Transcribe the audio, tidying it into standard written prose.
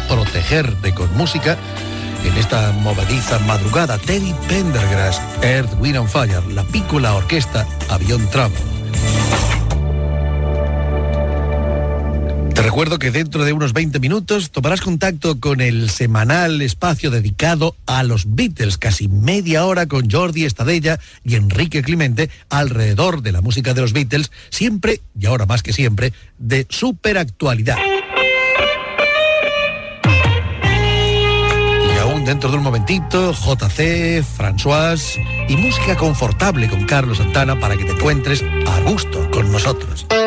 protegerte con música en esta movediza madrugada. Teddy Pendergrass, Earth, Wind and Fire, la Piccola Orquesta, Avión Travel. Te recuerdo que dentro de unos 20 minutos tomarás contacto con el semanal espacio dedicado a los Beatles, casi media hora con Jordi Estadella y Enrique Climente alrededor de la música de los Beatles, siempre, y ahora más que siempre, de superactualidad. Y aún dentro de un momentito, JC, François y música confortable con Carlos Santana para que te encuentres a gusto con nosotros.